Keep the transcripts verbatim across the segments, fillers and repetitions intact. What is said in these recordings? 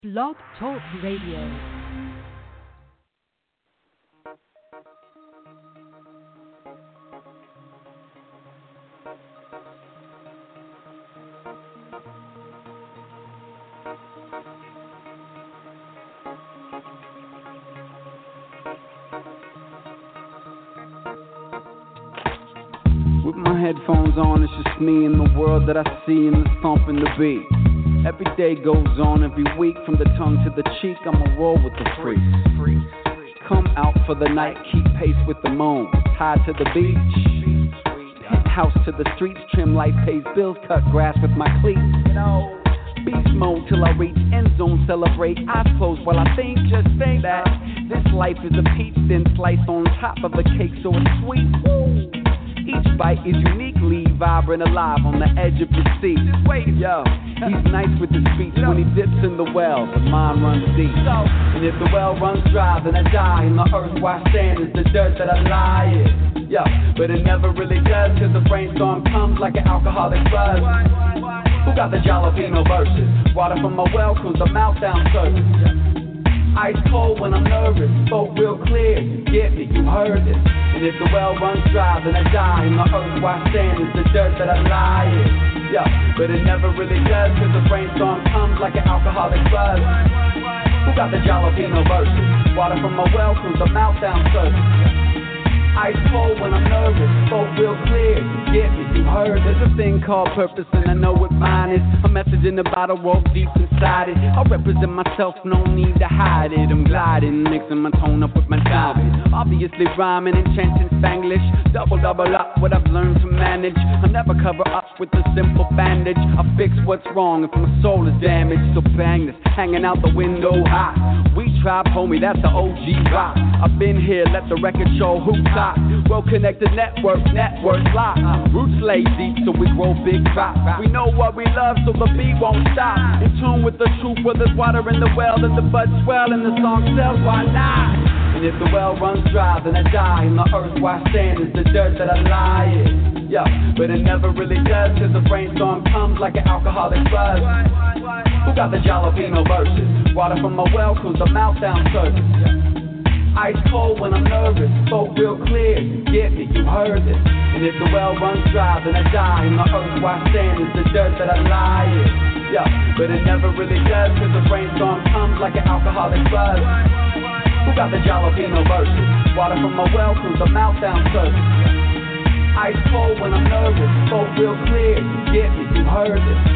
Blog Talk Radio. With my headphones on, it's just me and the world that I see and the thumping the beat. Every day goes on, every week, from the tongue to the cheek, I'ma roll with the freaks. Come out for the night, keep pace with the moon. Tied to the beach, penthouse to the streets, trim life pays bills, cut grass with my cleats. Beast mode till I reach end zone, celebrate, eyes closed while I think, just think that this life is a peach, then sliced on top of a cake, so it's sweet. Woo. Each bite is uniquely vibrant, alive on the edge of your seat. Just wait, yo. He's nice with his speech when he dips in the well. The mind runs deep. And if the well runs dry, then I die. And the earth where I stand is the dirt that I lie in. Yeah, but it never really does, cause the brainstorm comes like an alcoholic buzz. Who got the jalapeno verses? Water from my well cools the mouth down surface. Ice cold when I'm nervous, spoke real clear. You get me, you heard it. And if the well runs dry, then I die. And the earth where I stand is the dirt that I lie in. Yeah, but it never really does, cause the brainstorm comes like an alcoholic buzz. Who got the jalapeno verses? Water from my well cools the mouth down surface. Ice cold when I'm nervous, spoke real clear. You get me, you heard. There's a thing called purpose, and I know what mine is. A message in the bottle, rolled deep inside it. I represent myself, no need to hide it. I'm gliding, mixing my tone up with my diamond. Obviously rhyming and chanting Spanglish. Double, double up what I've learned to manage. I never cover up with a simple bandage. I fix what's wrong if my soul is damaged. So bang this, hanging out the window hot. We tribe, homie, that's the O G rock. I've been here, let the record show who's hot. Well-connected network, network lock. Roots lay deep, so we grow big crops. We know what we love, so the beat won't stop. In tune with the truth, where there's water in the well, and the bud swell, and the song sells, why not? And if the well runs dry, then I die. And the earth where I stand is the dirt that I lie in. Yeah, but it never really does, cause the brainstorm comes like an alcoholic buzz. Who got the jalapeno verses? Water from my well cools the mouth down surface. Ice cold when I'm nervous, spoke real clear. You get me, you heard it. And if the well runs dry, then I die. And the earth where I stand is the dirt that I lie in. Yeah, but it never really does, cause the brainstorm comes like an alcoholic buzz. Who got the jalapeno verses? Water from my well cools the mouth down surface. Ice cold when I'm nervous, spoke real clear. You get me, you heard it.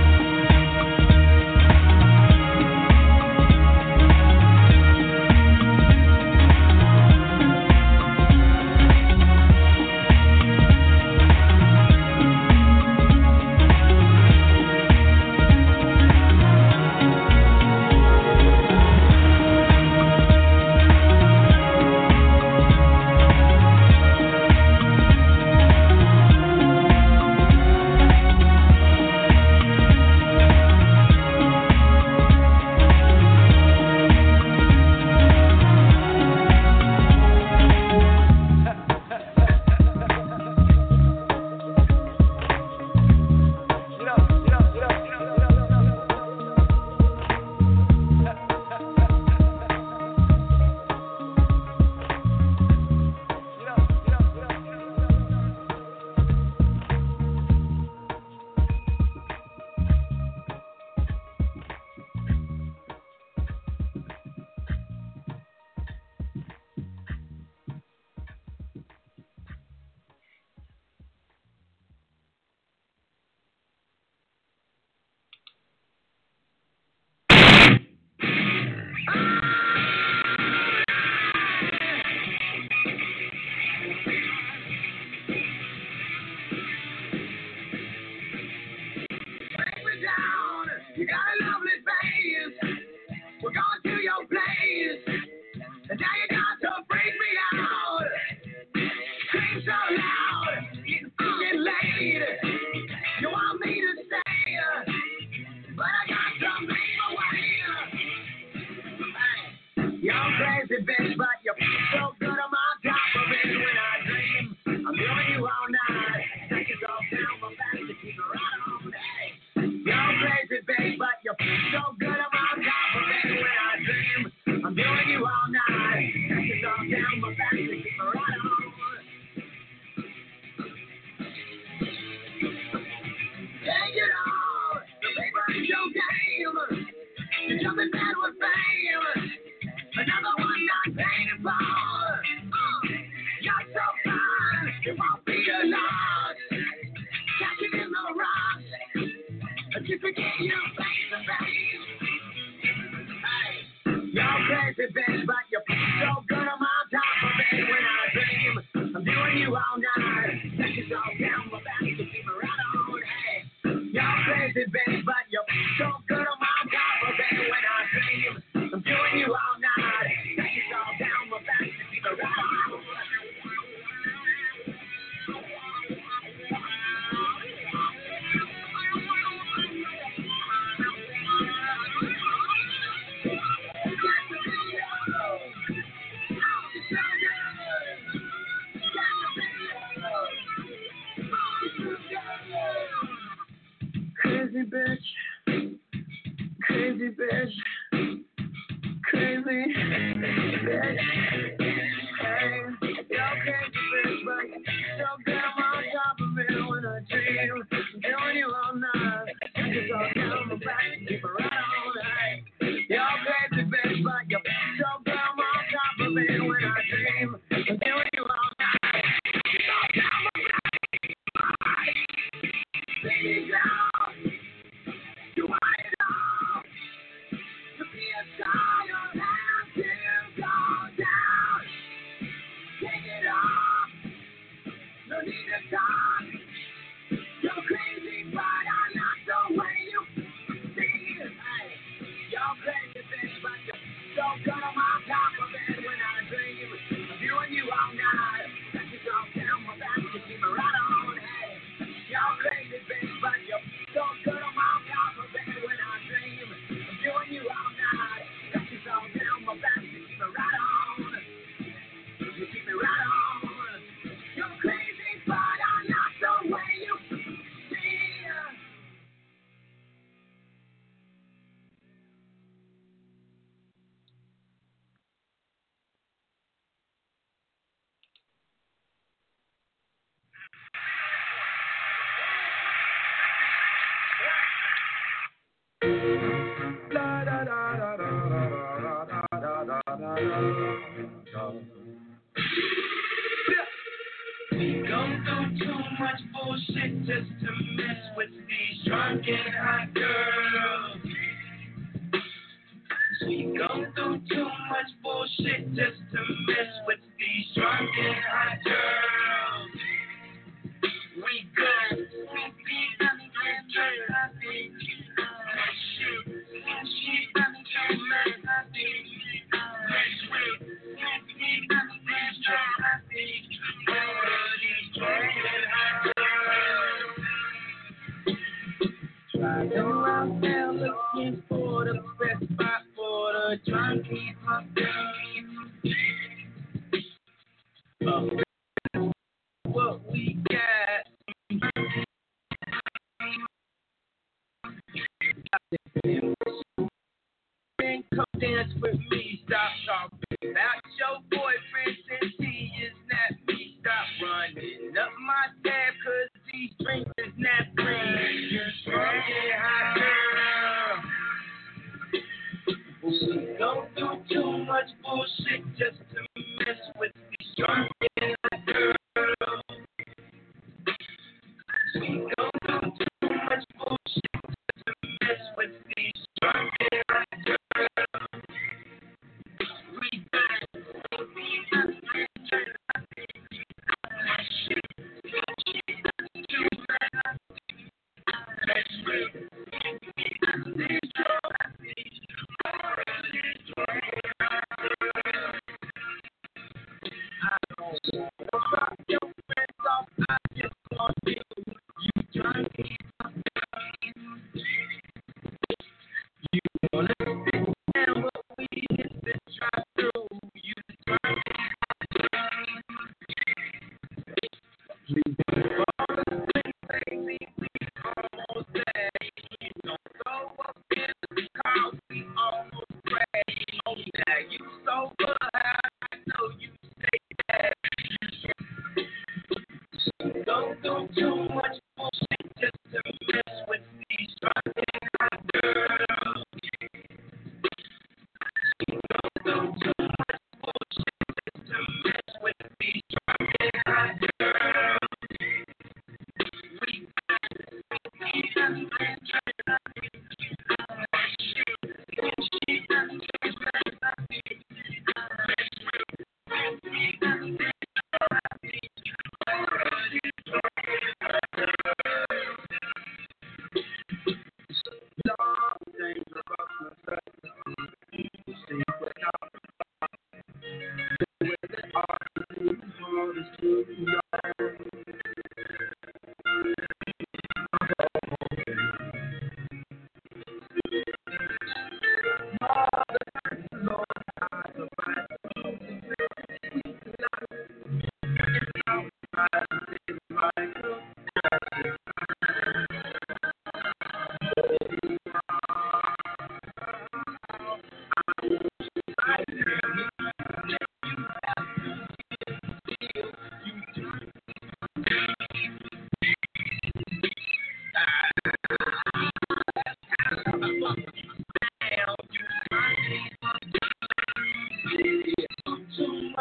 Crazy bitch, but you're so good on my top of it when I dream. I'm doing you all night. Take it all down my back to keep it right on day. You're crazy, babe, but you're so good on my top of it. something bad with fame. Another one not paid for. Uh, you're so fine, it won't be a loss. Catching in the rocks, if you forget your face to face. Hey, y'all crazy bitch, but you're so good, I'm on top of it when I dream. I'm doing you all night, that is all down my back to keep me right on. Hey, y'all crazy bitch, but you're so good, I'm on top of it when I dream. I'm doing you all night, that is all down my back to keep me right on. Crazy bitch, crazy bitch, crazy bitch. Hey, yo, crazy bitch, but so good I'm on top of it when I dream. I'm doing you all night, just all down my back, keep it right on. Hey, yo, crazy bitch, but you're so good I'm on top of it when I dream. I'm doing you all night, just all down my back. Baby girl, you want it all. To be a star, you'll have to go down. Take it off, no need to talk. You're crazy, but I like the way you see it. Hey, you're crazy, bitch, but you're so good I'm on top of it when I dream. I'm doing you all night, that is all down my back to keep me right on. Hey, you're crazy, bitch, but you're so good I'm on top of it when I dream. I'm doing you all night, that is all down my back to keep me right on. You keep me right on. You're crazy, but I like the way you see it. We gon' do too much bullshit just to mess with these drunk and hot girls. We gon' do too much bullshit just to mess with these drunk and hot girls. We go. We be on the happy. Shit, shit, I'm happy. Let's wait. We on the happy. Driving around town looking for the best spot for the junkie hot girl. What we got? Come dance with me, stop talking about your boyfriend since he is not me. Stop running up my tab, cause these drinks is not free. You're drunk and hot girl. We don't do too much bullshit just to mess with these drunk and hot girls. We don't do too much bullshit just to mess with these drunk and hot girls. We got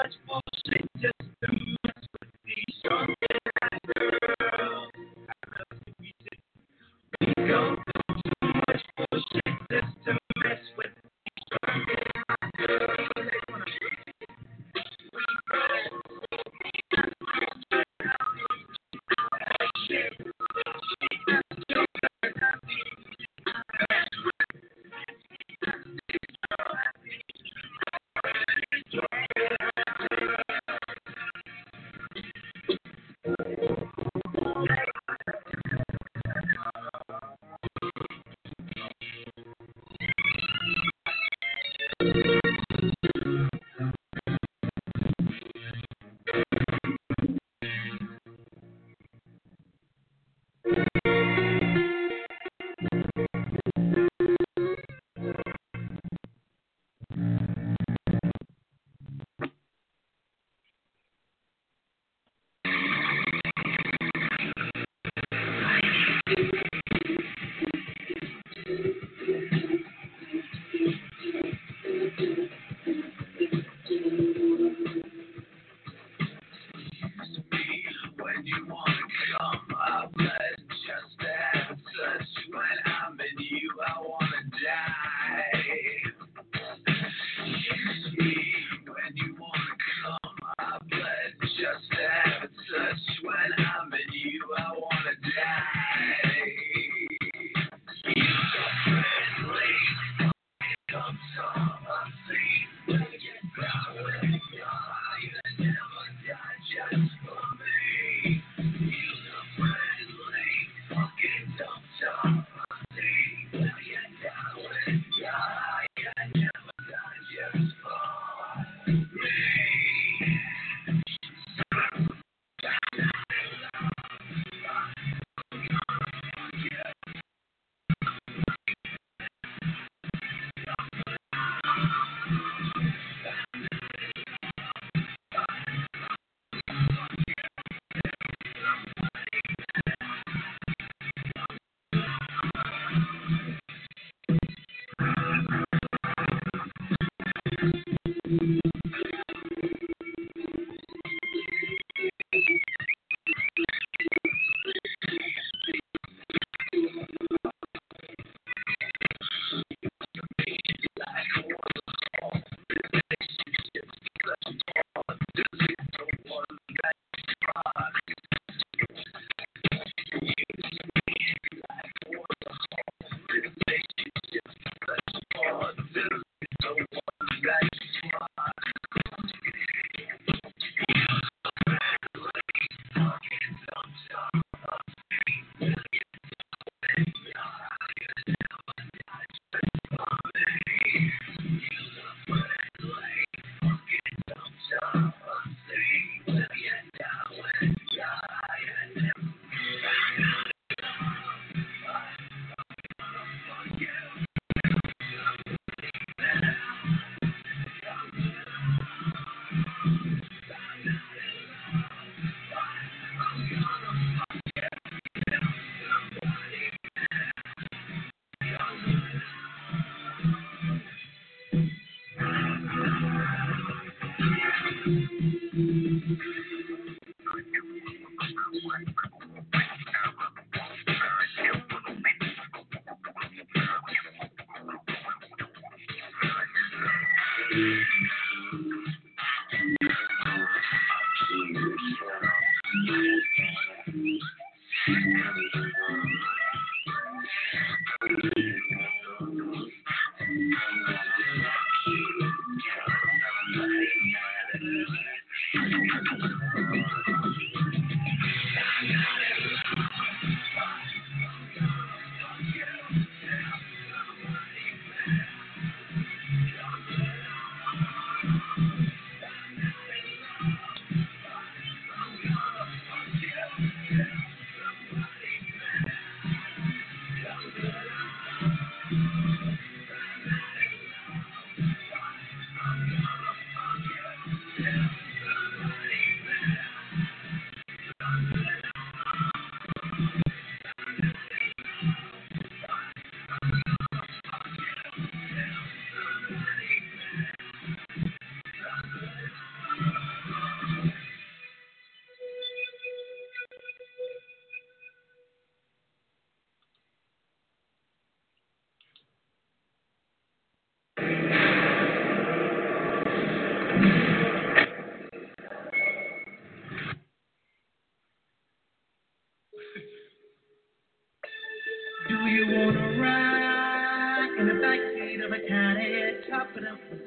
much bullshit just to mess with these drunk and high girls. We go through too much bullshit just to mess with these drunk and high girls.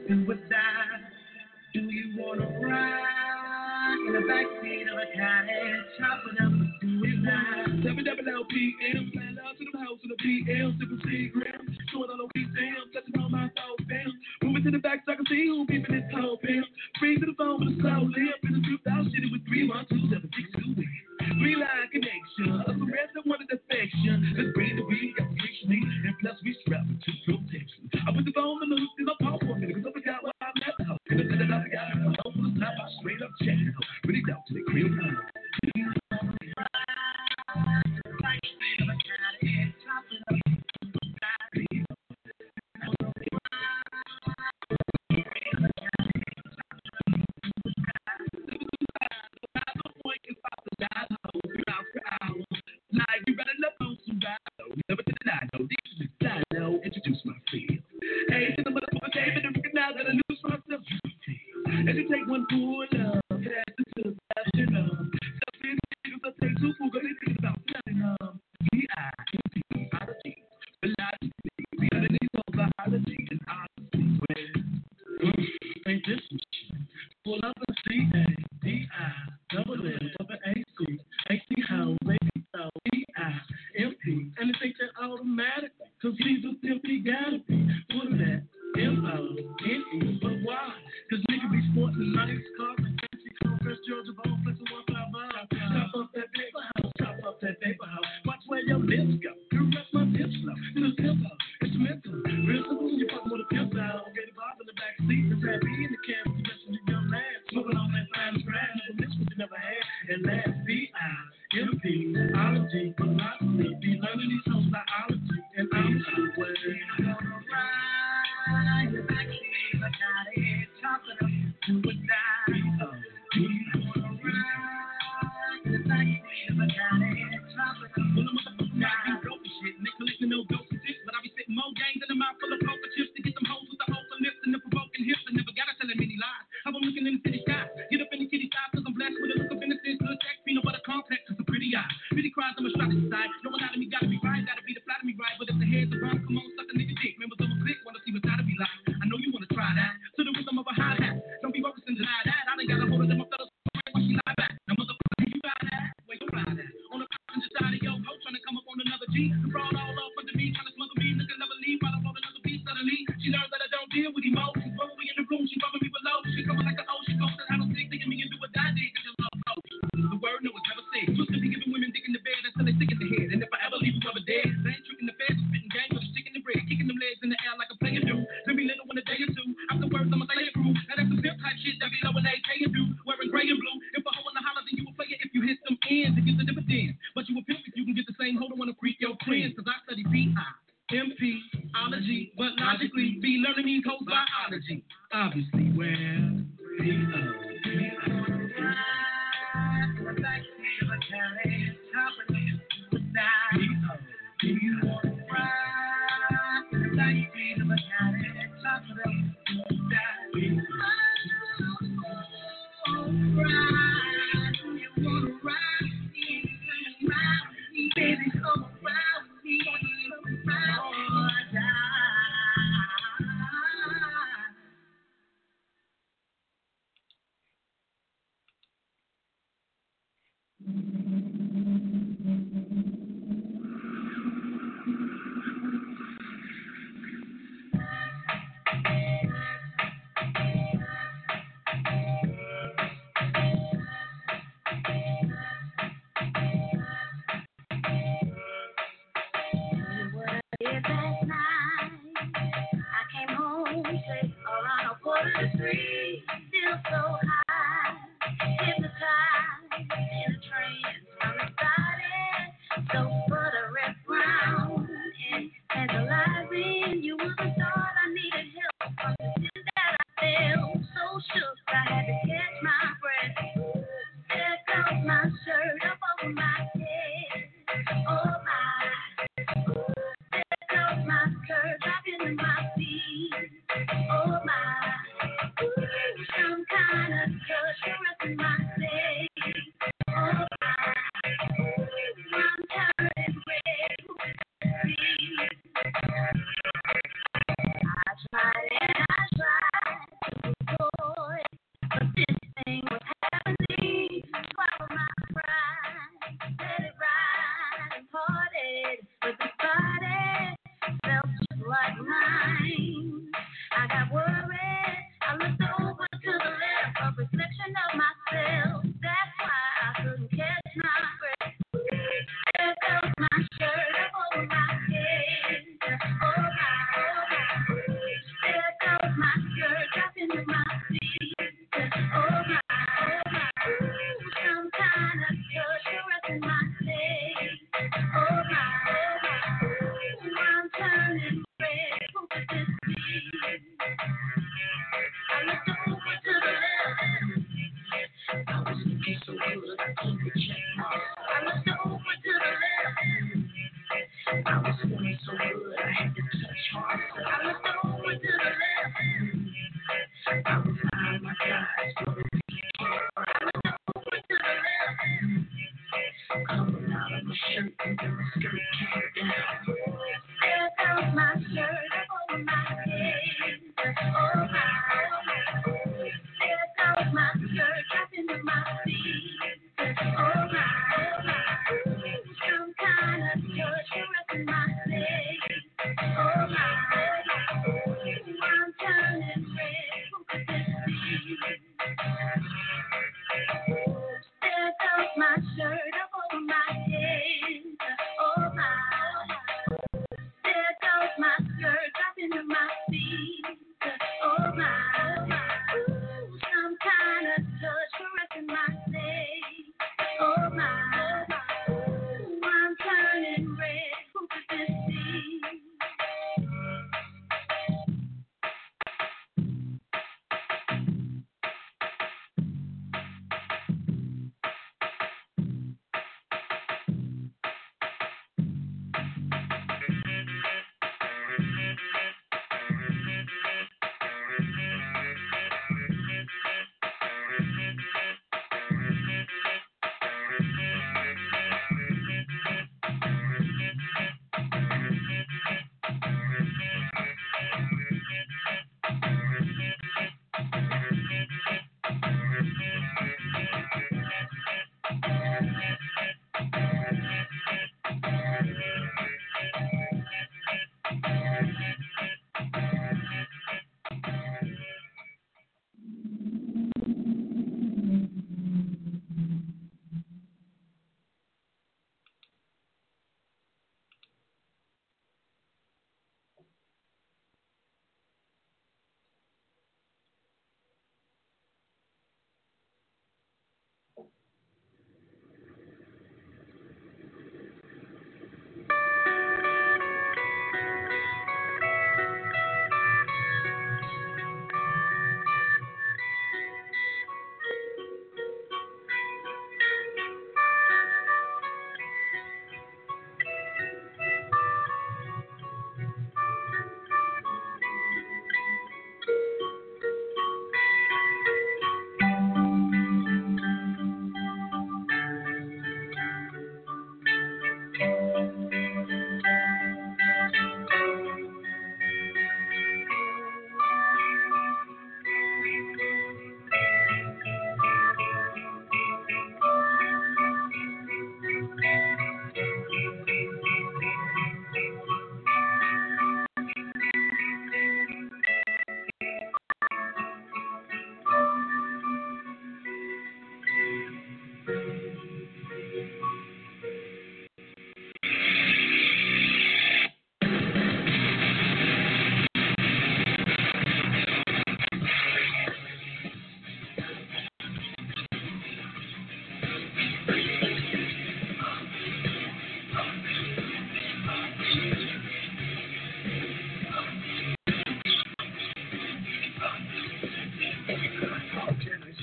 do or die. Do you wanna ride in the backseat of a car and chop it up and do it live? W W L P M, fly love to the house in the P M, sipping cigarettes, showing all the week damn, touching on my soul fam. Moving to the back so I can see who peeping this whole fam. Free to the phone with a slow limp, in the truth out shit with three one two seven six two. Three line connection, of the rest of one of affection. Let's bring the beat, got the me, and plus we strap it to protection. I put the phone in the loop, and I pause for a minute, cause I forgot where I'm at the house. And I said that I forgot my phone for the top, I straight up check it out. Really down to the crib now. Introduce myself. Hey, to the motherfucker David, and recognize that I lose myself. As you take one full love, pass it to the passion of. Self-feeling niggas, I take two full, but they think about nothing of. B I N P, biology, philosophy, the underneath of biology and honesty. Well, ain't this some shit? Pull up and C A D I, double L, double A C, A C how, baby, so B I M P, and they think they're automatic. Cause he's a simply gotta be full of that M O N E. But why? Cause niggas be sporting nice cars and fancy clothes. Fresh Georgia ball, flex and one five miles. Chop up that paper house, chop up that paper house. Watch where your lips go. Caress my lips slow. To the tempo, instrumental. Real simple, you fucking with a pimp out. Get a bob in the back seat. The rap be in the cab, the rest of the young man. Smoking on that fine grass. Never miss what you never had. And last B I M P, ology, philosophy. Be learning these hoes biology. And I'm the way. Gonna ride the backseat of a Cadillac, chop it up, do or die. Gonna ride the backseat of a Cadillac, chop it up, do or die. Broke the shit, Nick collecting no dope and shit, but I be sitting more games in a mouth full of poker chips to get them hoes with the open lips and the provoking hips. I never gotta tell them any lies. How I'm looking in the city sky, get up in the kitty side, cause I'm blessed with a look of innocence, good sex, peanut butter complex, cause I'm pretty eye. Pretty cries, I'm a strategy side. No one out of me gotta be right, gotta be the flat of me right. But if the heads are wrong, come on, suck a nigga dick. Members of a clique wanna see what's gotta be like. I know you wanna try that. To the rhythm of a high hat. Don't be focused and deny that. I done got a hold of them, my fellas. Why she lie back? Now motherfucker, you got that? Where you ride at? On the passenger side of your boat, trying to come up on another G. The broad all off under me, trying to smother me. Looking never leave, while I'm on another beat suddenly. She learned that I don't deal with emotions. When we in the room, she bumping me below. She coming like an ocean ghost. I don't think thinking me and do what I did. Cause you love no. The word no was never said. Used to be giving women dick in the bed until they stick in the head. And if I ever leave you ever dead, they ain't tricking the feds, spitting gang with a stick in the bread, kicking them legs in the air like a player do. Let me little in a day or two. Afterwards, I'ma say it through. Now that's some simp type shit that be low when they pay you do. Wearing gray and blue. If a hoe in the holler, then you will play it if you hit some ends to get the dividends. But you a pimp if you can get the same hoe to wanna freak your friends. Cause I study B I M P, ology, but logically be learning these hoes biology. Obviously, well, B O B I. Baby, come around with me, come around or die. Three, still so high, hypnotized in a trance from the body, so buttery brown and tantalizing. You would have thought I needed help from the sin that I felt so shook I had to catch my breath. There goes my shirt up over my head. Oh my, there goes my skirt dropping to my feet. Oh my. Some kind of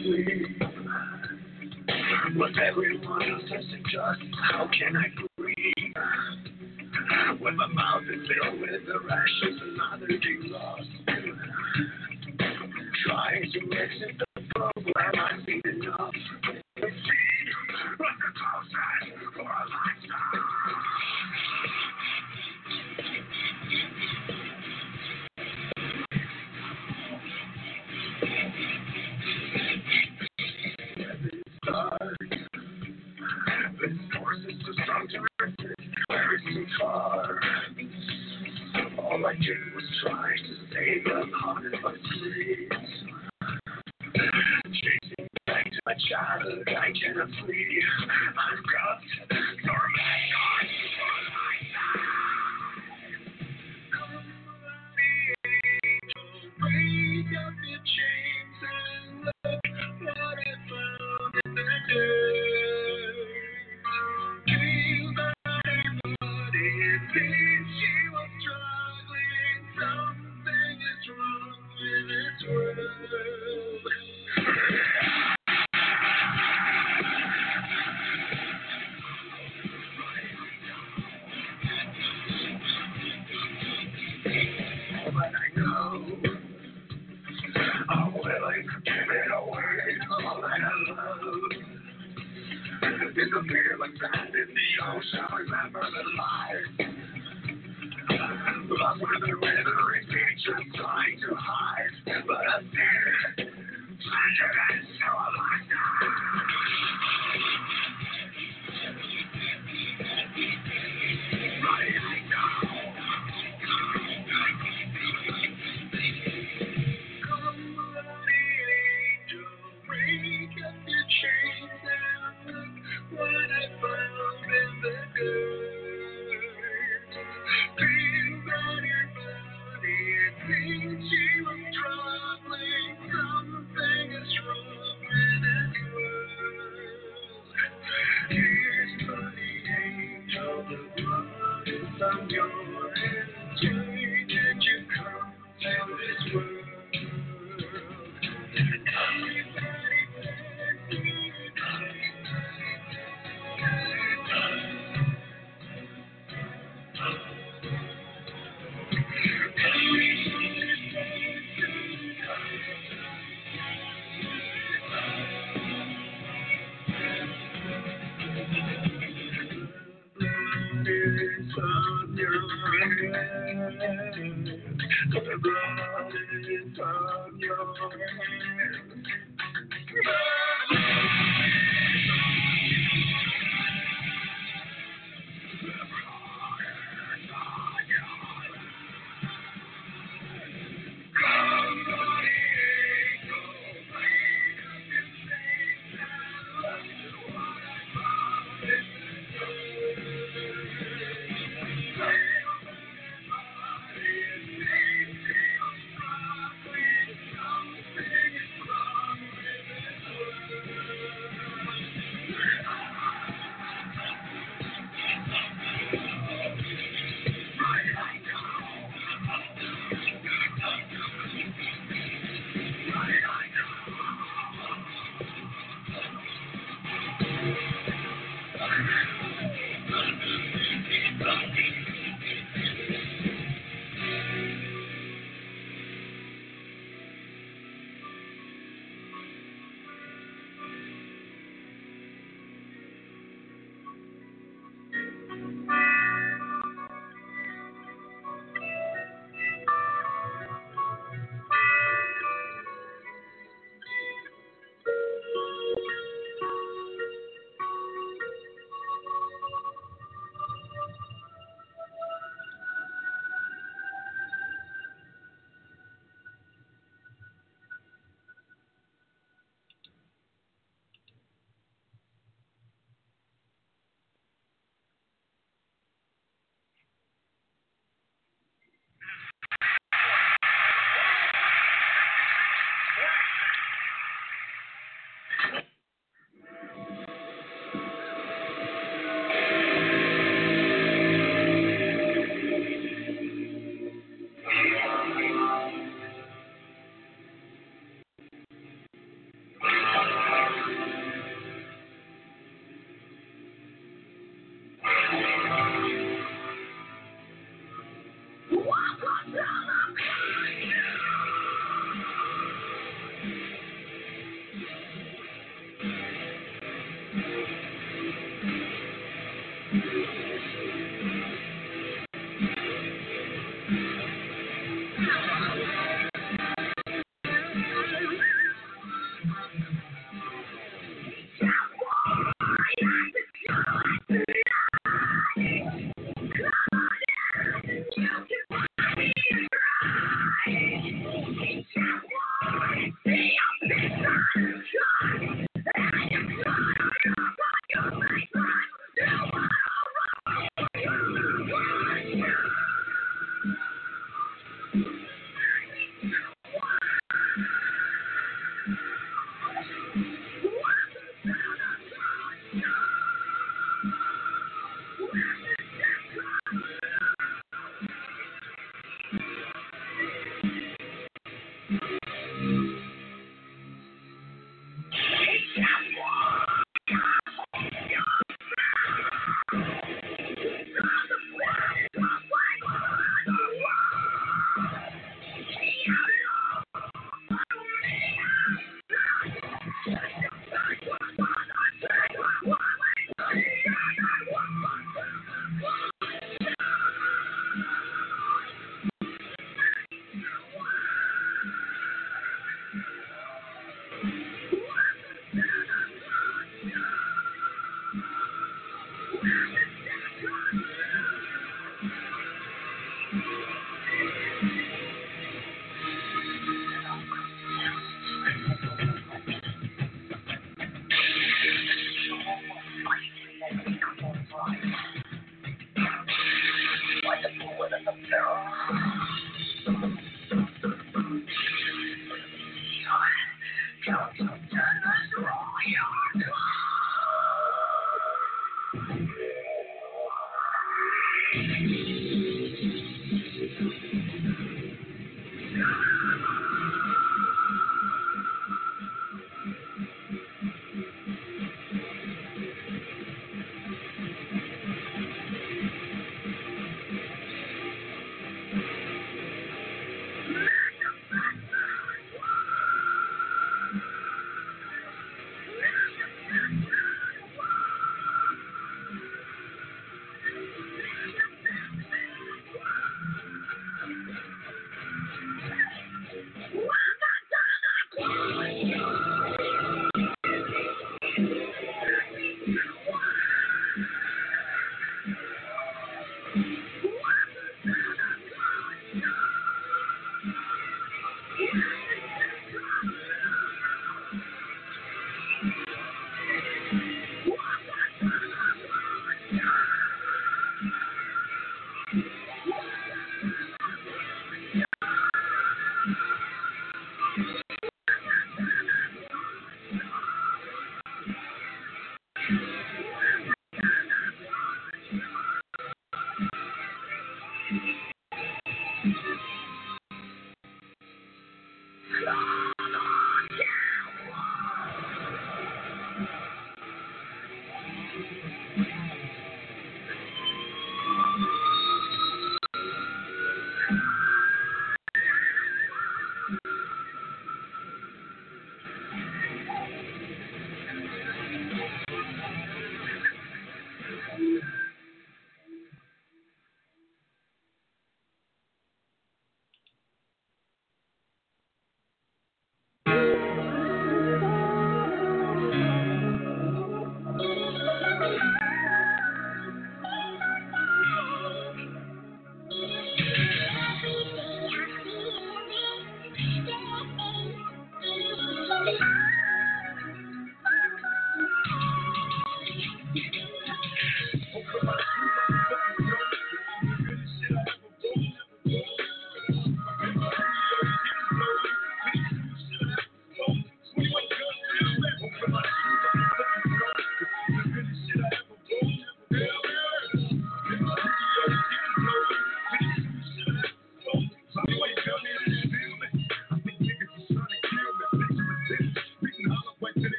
sleep. But everyone else has to just, how can I breathe? When my mouth is filled with the rashes, another day lost. Trying to exit the program, I've seen enough. The feed, but the process for a lifetime. This force is too strong to resist, where it's too far. All I did was try to save the heart of my dreams. Chasing back to my childhood, I cannot flee. I've got your man for a lifetime. Come the angel, break up the chains and look what I found in the dirt. Dream by body, it seems she was struggling. Something is wrong with this world. But I know I'm willing to give it away, all that I love. Disappear like sand in the ocean, remember the light. Lost with the river and just trying to hide. But I'm there, treasure is so alive. Right now. Come, bloody angel, break up your chains and look what I found in the dirt. Dreams on your body, it seems she was struggling. Something is wrong with this world. Here's bloody angel, the blood is on your hands. Why did you come to this world? Everybody says you it's on your hand. The blood is on your hand. Something is wrong.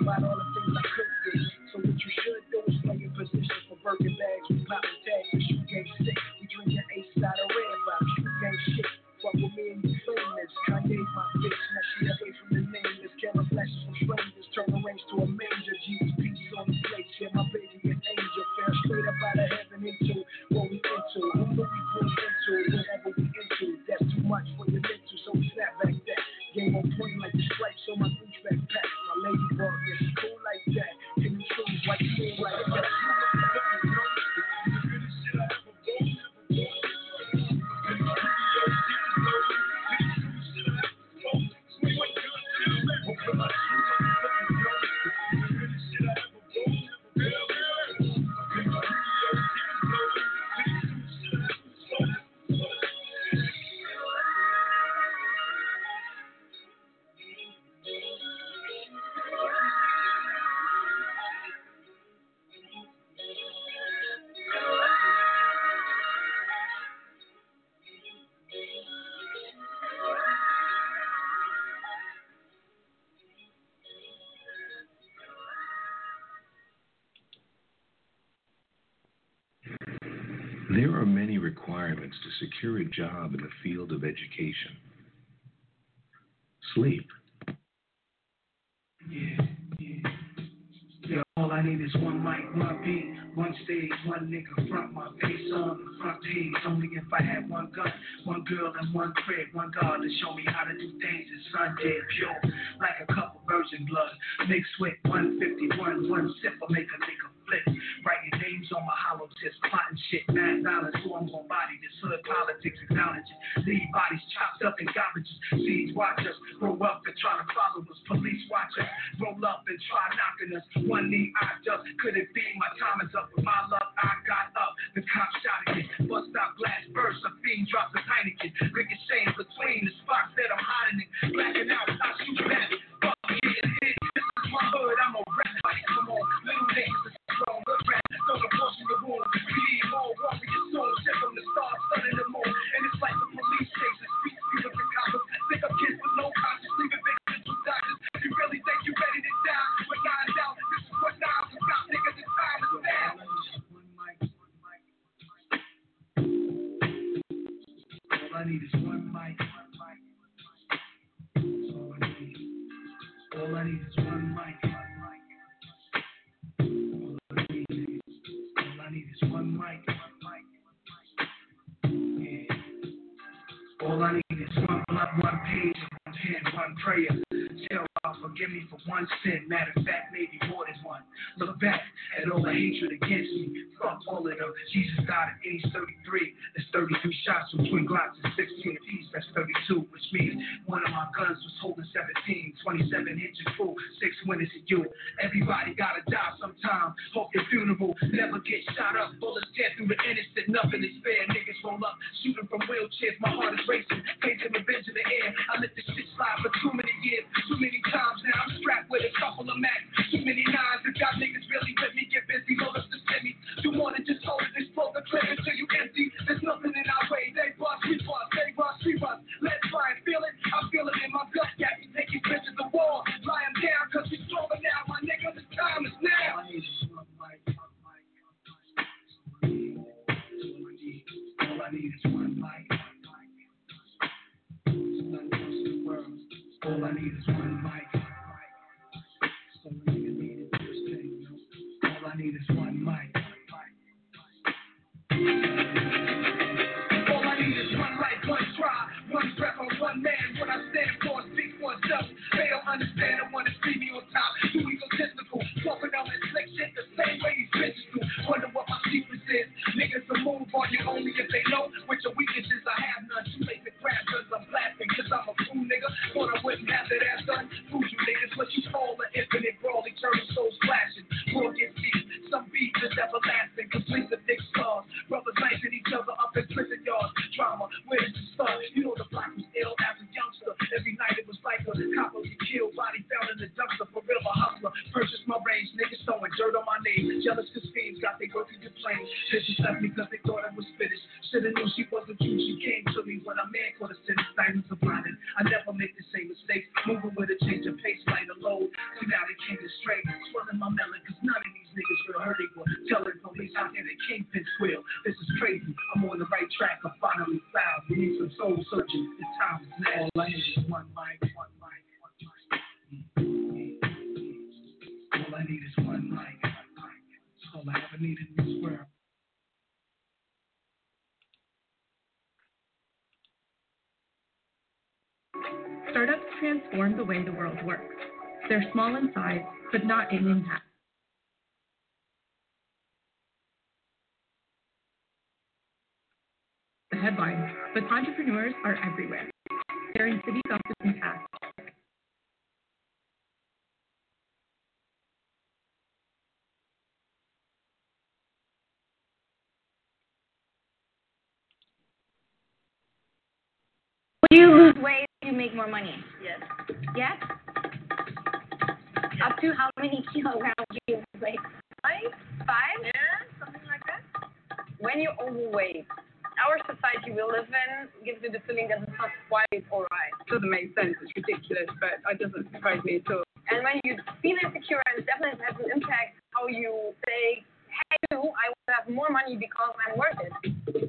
about all the things I could do. So what you should do is play your position for Birkin bags. We poppin' tags, the shoe game sick. We drinking ace out of red bottle, shoe game shit. Fuck with me and you famous. Kanye my bitch, now she away from the nameless. Camera flashes from strangers, turn the range to a manger. Jesus peace on the plate, yeah, my baby an angel. Fair straight up out of heaven into what we into. Who knew we grew into whatever we into? That's too much for your mental, so we snap back that. Game on point like the stripes on my Gucci backpack. My ladybug, yeah, she cool like that. Can you choose like you feel like that? There are many requirements to secure a job in the field of education. Sleep. Yeah, yeah. Yeah, all I need is one mic, one beat, one stage, one nigga front, my face on the front page. Only if I had one gun, one girl, and one crib, one God to show me how to do things. It's Sunday, pure, like a cup of virgin blood. Mixed with one fifty-one, one sip will make a nigga flip. Writing names on my hollow tips, plotting shit, mad dollars, so I'm gonna body this hood politics, acknowledge it. Leave bodies chopped up in garbages. Seeds watch us, grow up and try to follow us. Police watch us, roll up and try knocking us. One knee I just couldn't be, my time is up. With my luck, I got up. The cop shot again, bust out glass burst, a fiend drops a Heineken. Ricocheting between the spots that I'm hiding in. Blacking out, I shoot back. Fuck me, this is my hood, I'm a rap. Come on, little niggas. Strong, good rap, don't abortion the wound. We need more warrior souls, check on the stars, sun in the moon. And it's like the police chases, streets be with the coppers. Pick up kids with no conscience, leaving victims with doctors. You really think you ready to die? But nine down, this is what nines about, nigga, this time is now. One mic, one mic, one mic. All I need is one mic, one mic. That's all I need. All I need is one mic, one mic. All I need is one mic, one mic. Yeah. All I need is one blood, one page, one pen, one prayer. Tell God, forgive me for one sin. Matter of fact, maybe more than one. Look back at all the hatred against me. Fuck all of them. Jesus died at age thirty-three. There's thirty-three shots from twin Glocks and sixteen apiece. That's thirty-two, which means one of my guns was holding seventeen. twenty-seven hits you full, six winners at you. Everybody gotta die sometime. Hope your funeral never get shot up. Bullets tear through the innocent. Nothing is fair. Niggas roll up, shooting from wheelchairs. My heart is racing. Facing revenge in the air. I let this shit slide for too many years. Too many times now. I'm strapped with a couple of max. Too many nines. If y'all niggas really with me, get busy. Load up the semi. Do more than just hold it. Explode the clip until you empty. There's nothing in our way. They bust, we bust. They rush, we rush. Let's try and feel it. I feel it in my gut. Yeah, you take these bitches to war. Lie them down, cause we stronger now. My nigga, this time is now. I need one mic, one mic, one mic. All I need is one mic, one mic. It's nothing else in the world. All I need is one mic, one mic. So I need this thing. All I need is one mic, one mic. All I need is one life, one try, one breath on one man. What I stand for speaks for itself. They don't understand. I want to see me on top. Too egotistical, talking on that slick shit the same way these bitches do. Wonder what my secret is. Niggas will move on you only if they know which your weaknesses. I have none. Too late to grab guns. I'm blasting cause I'm a fool nigga. Thought I wouldn't have that ass done. Fool you niggas. What you call an infinite brawl. Eternal souls flashing. War gets deep. Some beef is everlasting. Complete the thick scars. Brothers knifing each other up in prison yards. Drama. Where did you start? You know the block was ill as a youngster. Every night it was like a cop was killed. Body found in the dumpster. For real a hustler. Purchased my range. Niggas throwing dirt on my name. Jealous cause fiends got they work to complain. Bitches left me cause they thought I was finished. Shoulda knew she wasn't true. She came to me when a man caught a sentence. Diamonds are blinded. I never make the same mistakes. Moving with a change of pace, light or load. See now they king is straight. Swelling my melon, cause none of these niggas real hurt equal. Telling police out there the kingpin squeal. This is crazy. I'm on the right track. I'm finally found. We need some soul searching. This time is now. All I need is one mic, one mic, one mic. All I need is one mic, one mic. That's all I ever needed in this world. Startups transform the way the world works. They're small in size, but not in impact. The headline, but entrepreneurs are everywhere. They're in cities, offices, and tasks. When you lose weight, you make more money. Yes. Yes? Up to how many kilograms do you lose weight? Five? Five? Yeah, something like that. When you're overweight, Our society we live in gives you the feeling that it's not quite all right. It doesn't make sense. It's ridiculous, but it doesn't surprise me at all. And when you feel insecure, it definitely has an impact how you say, hey, you, I want to have more money because I'm worth it.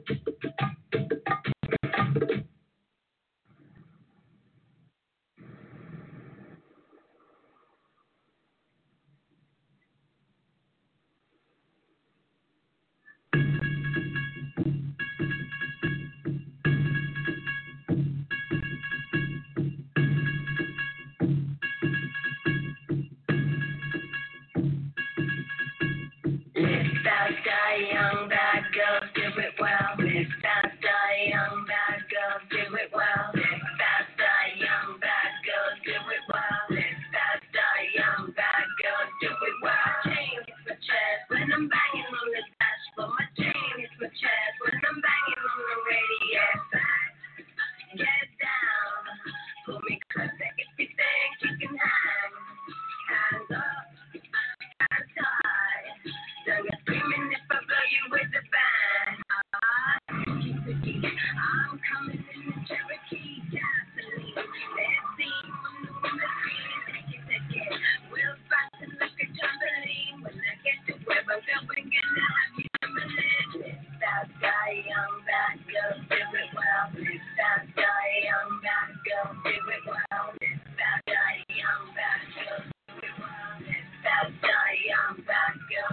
Young bad girls do it well. Live faster, young bad girls do it well. Live faster, young bad girls do it well. Live faster, young bad girls do it well. Chain hits my chest when I'm banging on the dashboard. My chain hits my chest when I'm banging on the radio. Get down, pull me closer if you think you can hang. Hands up, hands high. Don't get screaming if I blow you with the bang. I'm coming in the Cherokee gasoline. Let's see when the woman feels. Take it, take it. We'll fight to look at trampoline. When I get to where I'm going, gonna have you trembling. Live that guy, young bad girl, do it well. Live that guy, young bad girl, do it well. Live that guy, young bad girl, do it well. Live that guy, young bad girl.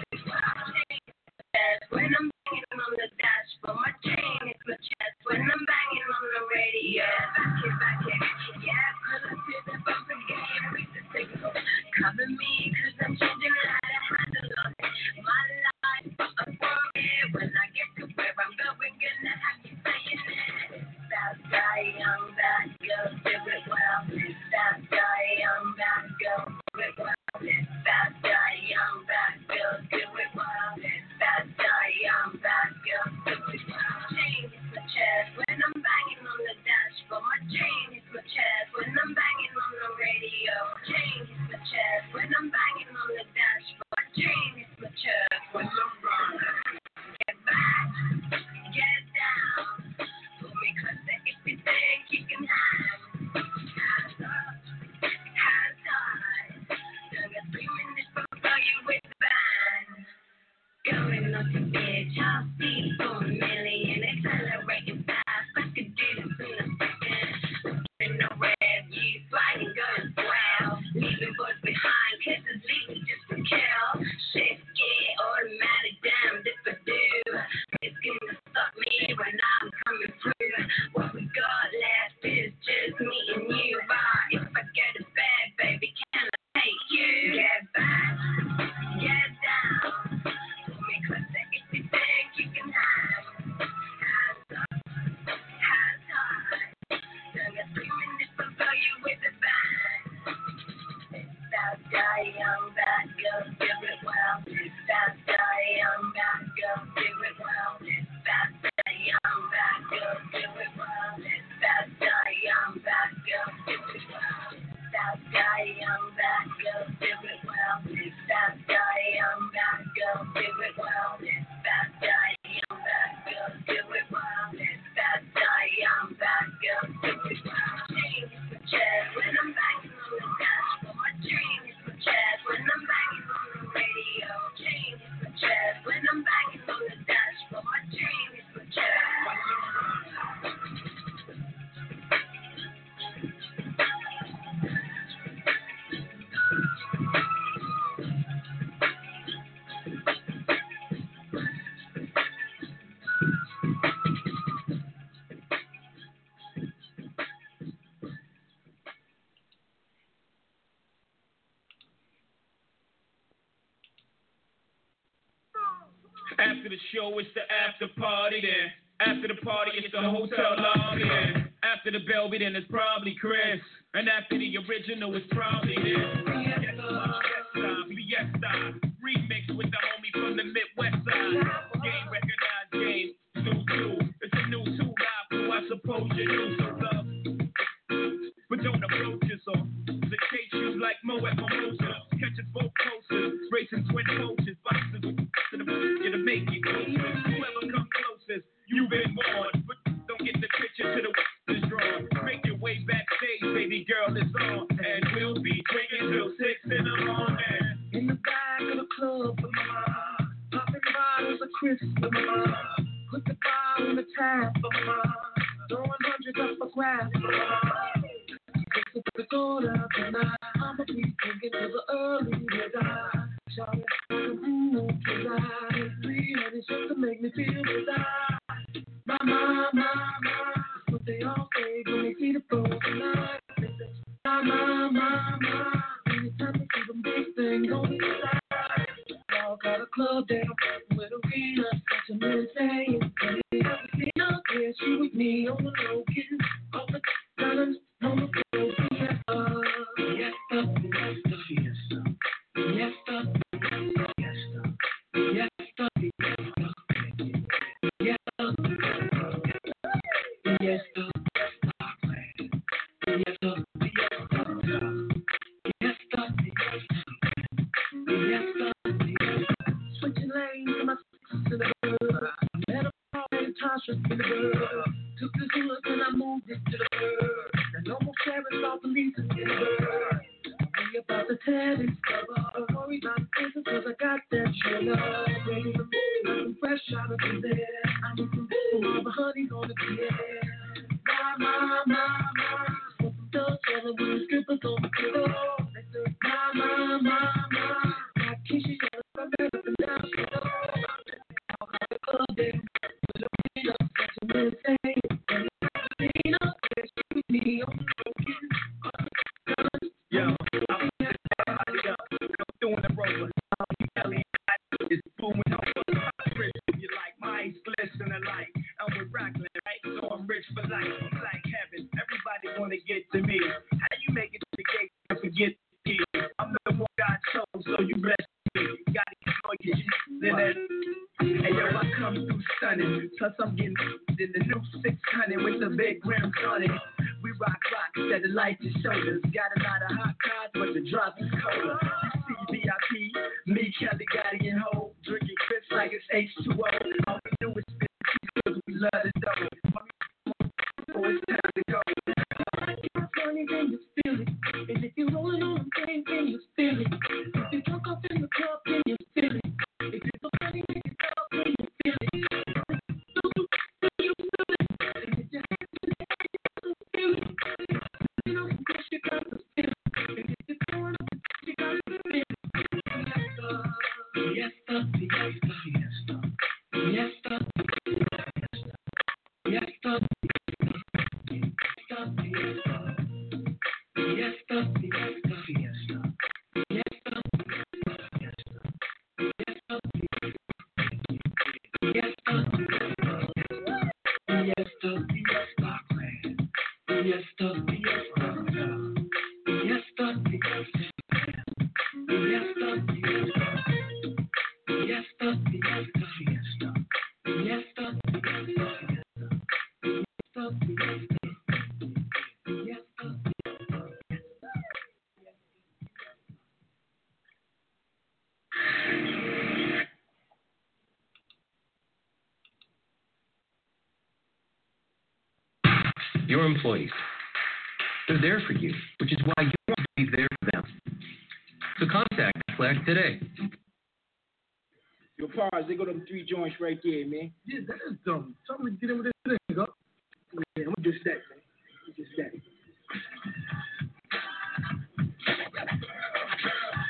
When I'm banging on the dashboard, my chain hits my chest. When I'm banging on the radio, back it, back it. Yeah, pull up to the bumper game, read the signal. Cover me, cause I'm changing how to handle it. My life, I'm it. When I get to where I'm going, gonna have you saying it. That guy, young bad girl, do it well. That guy, young bad girl, do it well. That guy, young bad girl, do it well. That guy, young bad girl, do it well. Chain hits my chest when I'm banging on the dashboard. My chain hits my chest when I'm banging on the radio. Chain hits my chest when I'm banging on the dashboard. My chain hits my chest when I'm running. Get back, get down. Pull me closer if you think you can hang. Hands up, hands high. Don't get screaming if I blow you with the bang. Going on to bitch, I'll see for a million. Accelerating fast, I could do this in a second. In the red, you sliding, going swell. Leaving boys behind, kisses leave me just to kill. Shit, get automatic, damn, if I do. It's gonna stop me when I'm coming through. What we got left is just me and you. But if I get a bad, baby, can I take you? Get back, get down. Closer if you think you can hang. Hands up, hands high. Don't get screaming if I blow you with a bang. That guy, young bad girl, do it well. That guy, young bad girl, do it well. That guy, young bad girl, do it well. That guy, young bad girl, do it well. That guy, young bad girl, do it well. That guy, young bad girl, do it well. That guy, young bad girl, do it well. That guy, young bad girl, do it well. Chain hits my chest when I'm banging on the dashboard. My chain hits my chest After the show, it's the after party then. After the party, it's the hotel lobby then. After the Belby, then it's probably Chris. And after the original, it's probably this. Fiesta, Fiesta, remix with the homie from the Midwest side. Game recognized game, new two. It's a new two live, who I suppose you knew so love. But don't approach us all. The chase shoes like Mo at Mimosa. Catch us both closer. Racing twin coaches, boxes to the to make it closer. Whoever come closest, you've been born. But don't get the picture to the is drawn. Make your way backstage, baby girl is on. And we'll be drinking till six in the morning. In the back of the club with my mom. Popping bottles of crisp with my mom. Put the bar on the tab for my mom. Throwing hundreds up for grabs for my mom. It's the gold of the night. I'ma be drinking till the early midnight. Shout it, mm-hmm, tonight. Three hundred just to make me feel alive. My, my, my, my. That's what they all say when they see the pros tonight. They say, my, my, my, my. Anytime they see them big things on the side. Y'all got a club down with arena. Such a man saying, hey, I've seen up there. She with me on the low, getting all the diamonds on the floor. Fiesta, fiesta, fiesta, fiesta. Fiesta, fiesta, fiesta, fiesta. Fiesta, fiesta, fiesta, fiesta, fiesta. Switching lanes to my sisters in the bird. Met a Paul and Tasha in the bird. Took the Zulus and I moved it to the bird. And no more Sharon off the Lisa in the bird. We about to tear this cover. Don't worry about the business cause I got that sugar. Ready to move, I'm fresh out of the bed. I'm looking for all the honey's on the bed. My, my, my, my. Put some dust on it with the strippers on the floor. They say, my, my, my, my. Got Keisha yelling, I'm better than now. She knows. I'll have a club there. With a winner, such a man saying. And I'm a up there, she with me on the road. Yo, I'm doing the rover. It's booming over. Rich, you like my glisten alike. I'm with Rockland, right? So I'm rich for life. I'm like heaven. Everybody wanna get to me. How you make it to the gate and forget me? I'm the one God chose, so you bless me. Gotta enjoy your shit. Hey yo, I come through stunning. Plus I'm getting in the new six hundred with the big rims on it. We rock rock, set the lights and shoulders. Got a lot of hot cars, but the drop is colder. You see V I P, me, Kelly, Gotti, and Ho. Drinking Chris like it's H two O. All we do is spit because we love the dough. Oh, it's time to go. It's funny, then you feel it. And if you're rolling on the same thing, you feel it. If you're drunk off in the club, then you feel it. If you're so funny, then you stop, then you feel it. So you feel it. And if you're happy, then you feel it. You know, because you got to feel it. And if you're going up, you got to feel it. Fiesta, fiesta, fiesta, fiesta, fiesta, fiesta, fiesta, fiesta. Fiesta, fiesta, fiesta. Fiesta, fiesta, fiesta. Fiesta, fiesta, clan. Fiesta, fiesta, clan. Fiesta, fiesta, fiesta, fiesta. Fiesta, fiesta, fiesta. Fiesta, fiesta, fiesta. Fiesta, fiesta. Your employees, they're there for you, which is why you want to be there for them. So contact Flash today. Yo, Pars, they got them three joints right there, man. Yeah, that is dumb. Tell me to get in with this thing, up. Yeah, I'm gonna just that, man. Just that.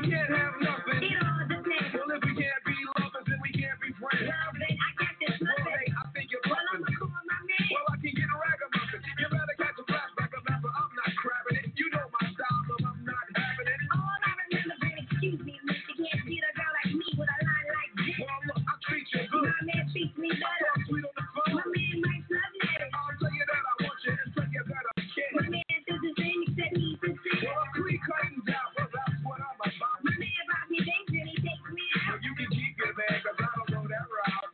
we can't have nothing. It all depends. Well, if we can't be lovers, then we can't be friends. Well, then I got this nothing. Well, hey, I think you're well, I'm gonna call my man. Well, I can get a ragamuffin. You better catch a flashback, remember, I'm not crabbing it. You know my style, but I'm not having it. All I remember, then excuse me, mister, can't beat a girl like me with a line like this. Well, look, I treat you good. My man treats me better. I'm sweet on the phone. My man might love me. I'll tell you that I want you and tell you that I care. My man does the same except he's sincere. Well, I'm three curtains out, well, that's what I'm about. My man buys me things and he takes me out. Well, you can keep your man, cause I don't go that route.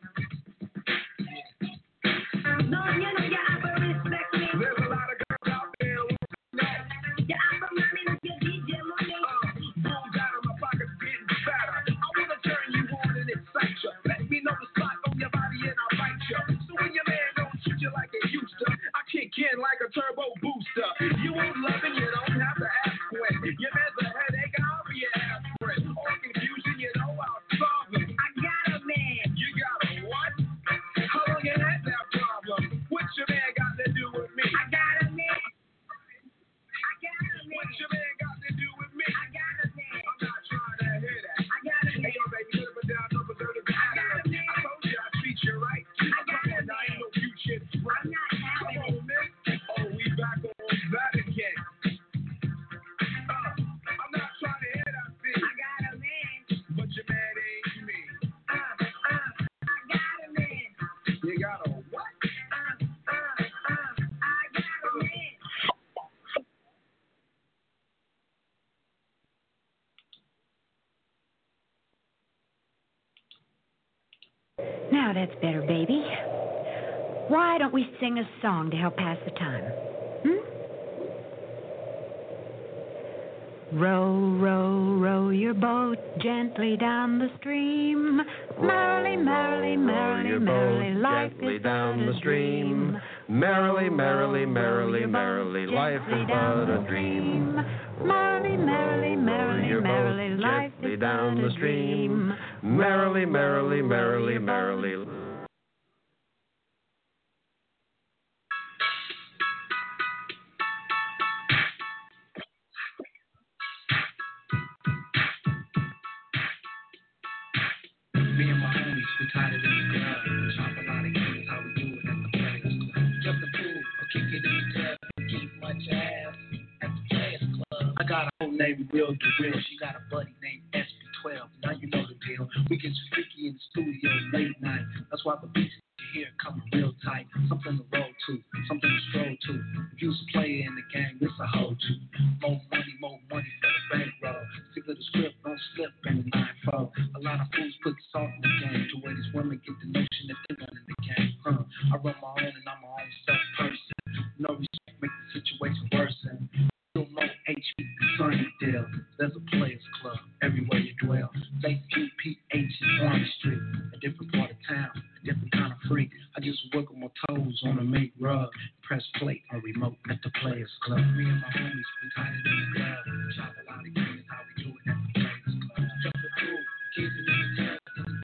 No, you know your opera respect me. There's a lot of girls out there who know. Your opera mommy with your D J money. Uh, phones out of my pockets getting fatter. I wanna turn you on and excite you. Let me know the spot on your body and I'll bite you. So when your man don't treat you like they used to, I kick in like a turbo booster. You won't love it, you don't have to ask when. Your man's a headache, I'll be your aspirin. All confusion, you know I'll solve it. I got a man. You got a what? How long you had that problem? What's your man got to do with me? I got a man. I got a man. What's your man got to do with me? I got a man. I'm not trying to hear that. I got a man. Hey, yo, baby, put it but down, no preservative. I got a man. I told you I treat you right. I got a man. I ain't no future. I'm not having it. Come on, miss. Oh, we back on that again. Uh, I'm not trying to hear that thing. I got a man. But your man ain't me. Uh, uh, I got a man. You got a what? Uh, uh, uh, I got a man. Now that's better, baby. Why don't we sing a song to help pass the time? Hmm? Row, row, row your boat gently down the stream. Merrily, merrily, merrily, merrily, life is down the stream. Merrily, merrily, merrily, merrily, life is but a dream. Merrily, merrily, merrily, merrily, life is down the stream. Merrily, merrily, merrily, merrily. Me and my homies, we tied it in the club. Chop a lot of games, how we do it at the Players Club. Jump the pool, or kick it in the tub. Keep much ass at the Players Club. I got a whole name Will DeWill. She got a buddy named S B twelve. Now you know the deal. We get freaky in the studio late night. That's why the beats you hear coming real tight. Something to roll to, something to stroll to. If you's a player in the game, it's a hoe to. More money, more money for the bankroll. Stick to the script, don't slip in the nine four. A lot of fools put salt in the game to where these women get the notion that they're running the game. Huh. I run my own and I'm my own self person. No respect make the situation worse. And still more H B Sunny deal. There's a Players Club everywhere you dwell. Lakeview, P H, and Orange Street. A different part of town, a different kind of freak. I just wiggle my toes on a mink rug. Press play on remote at the Players Club. Me and my homies, we tied it in the club. Chop a lot of games, how we do it at the Players Club. Jump the pool, keep it in the tub.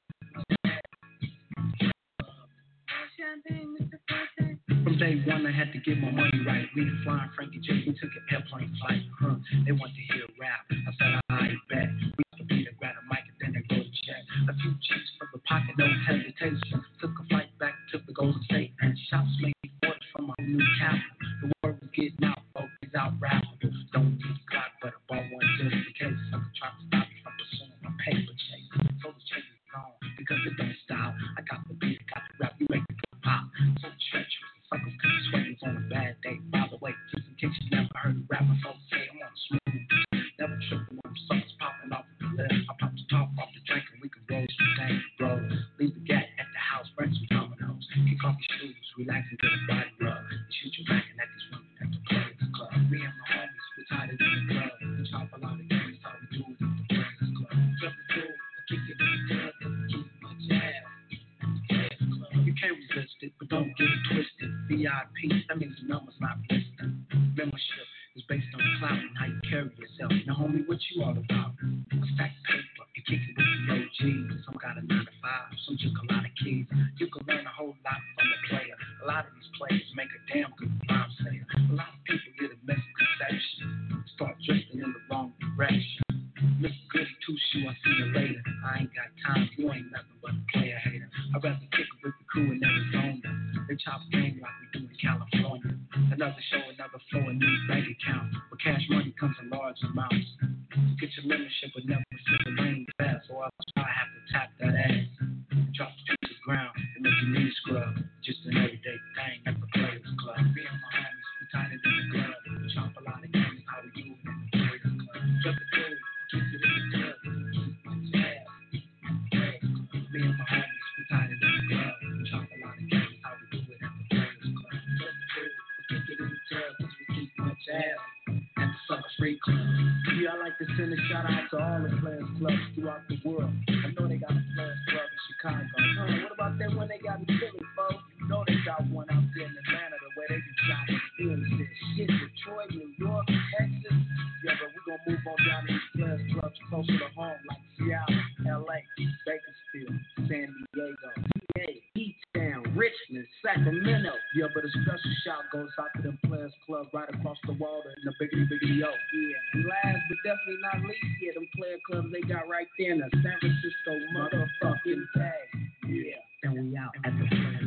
From day one, I had to get my money right. Me and Flying Frankie J, we took an airplane flight. Huh. They want to hear rap. I said, I bet. We got to beat it, grab a mic, and then they go to check. A few chicks from the pocket, no hesitation. Took a flight back to the Golden State and shops made orders from my new capital. The word was getting out, folks, he's out rapping. Don't need God, but I bought one just in case. I could try to stop you from pursuing my paper chase. So the chase is gone because it don't style. I got the beat, got the rap, you make it go pop. So treacherous. Suckers couldn't swing us on a bad day. By the way, just in case you never heard a rapper, folks say I'm on a smooth. Never tripping when suckers popping off the list. I pop the top off the drink and we can roll some things, bro. Leave the gat at the house, bring some dominoes. Kick off your shoes, relax and get a body rub. And shoot your back and at these women at the Players Club. Me and my homies, we tied it in the club. We chop a lot of games, how we do it at the Players Club. Jump the pool, kick it in the club, keep much ass. You can't resist it, but don't get it twisted. V I P, that means the number's not listed. Membership is based on clout and how you carry yourself. Now, homie, what you all about? A stack paper and kick it with the O Gs. Some got a nine to five, some took a lot of keys. You can learn a whole lot from a player. A lot of these players make a damn good rhyme sayer. A lot of people get a misconception, start drifting in the wrong direction. Mister Goody two shoe, I'll see you later. I ain't got time, you ain't nothing but a player hater. I'd rather kick it with the crew in Arizona. They chop game like we do in California. Another show, another flow, a new bank account. Where cash money comes in large amounts. Get your membership, but never slip a lane fast, or else I have to tap that ass. Drop the to the ground and make your knees scrub. Just an everyday thing at the Players Club. Me and my homies, we tighter than the glove. We chop a lot of games, how we do it in the Players Club. Drop the food, keep it in the club. Yeah. Me and my homies, we tighter than the glove. We chop a lot of games, how we do it in the Players Club. Drop the food, keep it in the club, cause we keep much ass at the Summer Street Club. Yeah, I like to send a shout out to all the Players Clubs throughout the world. I know they got a Players Club in Chicago. Huh, what about them when they got in Philly, folks? You know they got one out there in Atlanta, the way they be shopping fields and shit. Detroit, New York, Texas. Yeah, but we gonna move on down to these Players Clubs closer to home, like Seattle, L A, Bakersfield, San Diego, P A, E-Town, Richmond, Sacramento. Yeah, but a special shout goes out to them Players Club right across the water in the biggity biggity O. Yeah, and last but definitely not least, yeah, them Player Clubs they got right there in the San Francisco motherfucking Bay. Yeah, and we out at the Players